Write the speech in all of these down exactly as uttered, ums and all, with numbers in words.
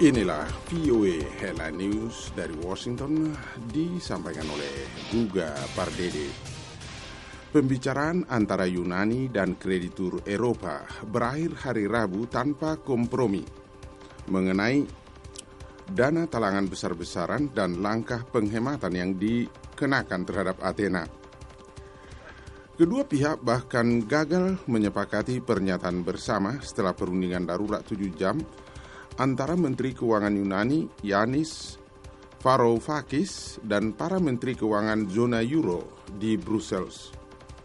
Inilah V O A Headline News dari Washington disampaikan oleh Guga Pardede. Pembicaraan antara Yunani dan kreditur Eropa berakhir hari Rabu tanpa kompromi mengenai dana talangan besar-besaran dan langkah penghematan yang dikenakan terhadap Athena. Kedua pihak bahkan gagal menyepakati pernyataan bersama setelah perundingan darurat tujuh jam antara Menteri Keuangan Yunani Yanis Varoufakis dan para Menteri Keuangan zona Euro di Brussels.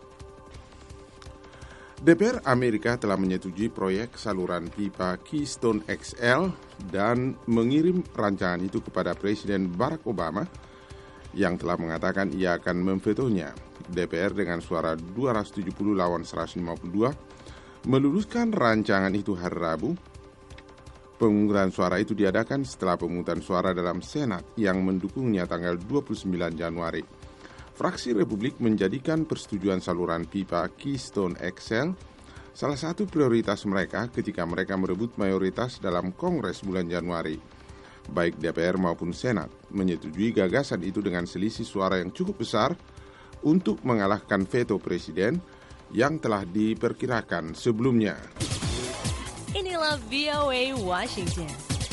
D P R Amerika telah menyetujui proyek saluran pipa Keystone X L dan mengirim rancangan itu kepada Presiden Barack Obama yang telah mengatakan ia akan memvetonya. D P R dengan suara dua ratus tujuh puluh lawan seratus lima puluh dua meluluskan rancangan itu hari Rabu. Pemungutan suara itu diadakan setelah pemungutan suara dalam Senat yang mendukungnya tanggal dua puluh sembilan Januari. Fraksi Republik menjadikan persetujuan saluran pipa Keystone X L salah satu prioritas mereka ketika mereka merebut mayoritas dalam Kongres bulan Januari. Baik D P R maupun Senat menyetujui gagasan itu dengan selisih suara yang cukup besar untuk mengalahkan veto Presiden yang telah diperkirakan sebelumnya. Inilah V O A Washington.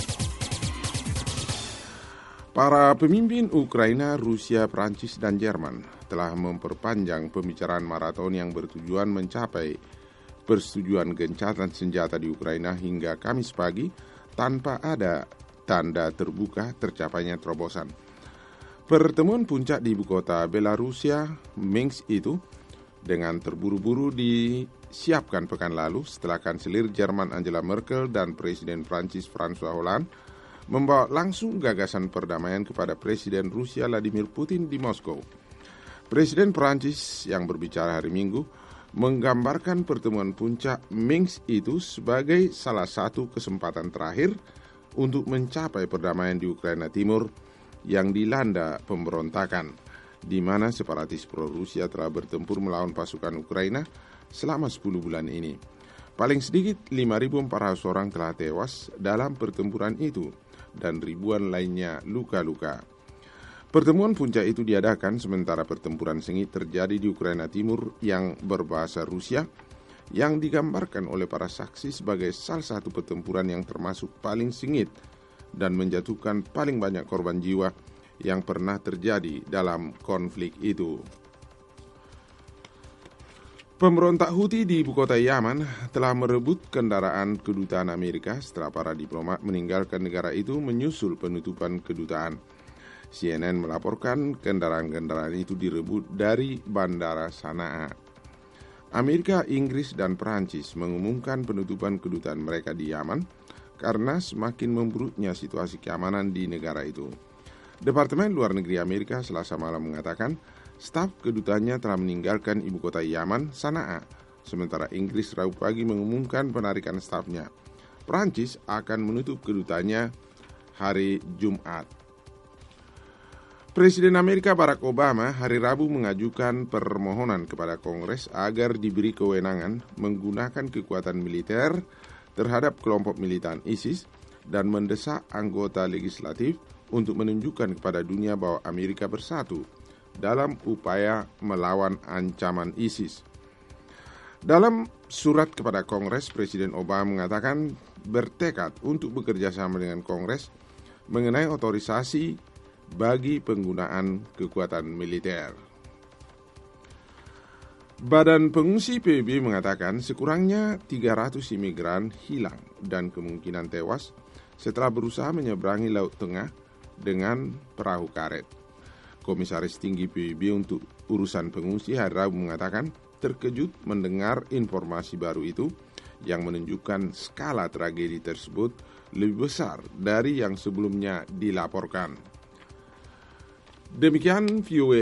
Para pemimpin Ukraina, Rusia, Prancis, dan Jerman telah memperpanjang pembicaraan maraton yang bertujuan mencapai persetujuan gencatan senjata di Ukraina hingga Kamis pagi tanpa ada tanda terbuka tercapainya terobosan. Pertemuan puncak di ibu kota Belarusia, Minsk itu dengan terburu-buru disiapkan pekan lalu setelah Kanselir Jerman Angela Merkel dan Presiden Prancis François Hollande membawa langsung gagasan perdamaian kepada Presiden Rusia Vladimir Putin di Moskow. Presiden Prancis yang berbicara hari Minggu menggambarkan pertemuan puncak Minsk itu sebagai salah satu kesempatan terakhir untuk mencapai perdamaian di Ukraina Timur yang dilanda pemberontakan, di mana separatis pro-Rusia telah bertempur melawan pasukan Ukraina selama sepuluh bulan ini. Paling sedikit lima ribu empat ratus orang telah tewas dalam pertempuran itu dan ribuan lainnya luka-luka. Pertemuan puncak itu diadakan sementara pertempuran sengit terjadi di Ukraina Timur yang berbahasa Rusia, yang digambarkan oleh para saksi sebagai salah satu pertempuran yang termasuk paling sengit dan menjatuhkan paling banyak korban jiwa yang pernah terjadi dalam konflik itu. Pemberontak Houthi di ibu kota Yaman telah merebut kendaraan kedutaan Amerika setelah para diplomat meninggalkan negara itu menyusul penutupan kedutaan. C N N melaporkan kendaraan-kendaraan itu direbut dari Bandara Sanaa. Amerika, Inggris, dan Perancis mengumumkan penutupan kedutaan mereka di Yaman karena semakin memburuknya situasi keamanan di negara itu. Departemen Luar Negeri Amerika Selasa malam mengatakan staf kedutaannya telah meninggalkan ibu kota Yaman, Sanaa, sementara Inggris Rabu pagi mengumumkan penarikan stafnya. Perancis akan menutup kedutaannya hari Jumat. Presiden Amerika Barack Obama hari Rabu mengajukan permohonan kepada Kongres agar diberi kewenangan menggunakan kekuatan militer terhadap kelompok militan ISIS dan mendesak anggota legislatif untuk menunjukkan kepada dunia bahwa Amerika bersatu dalam upaya melawan ancaman ISIS. Dalam surat kepada Kongres, Presiden Obama mengatakan bertekad untuk bekerja sama dengan Kongres mengenai otorisasi bagi penggunaan kekuatan militer. Badan Pengungsi P B B mengatakan sekurangnya tiga ratus imigran hilang dan kemungkinan tewas setelah berusaha menyeberangi Laut Tengah dengan perahu karet. Komisaris Tinggi P B B untuk urusan pengungsi hari Rabu mengatakan terkejut mendengar informasi baru itu yang menunjukkan skala tragedi tersebut lebih besar dari yang sebelumnya dilaporkan. Demikian V O A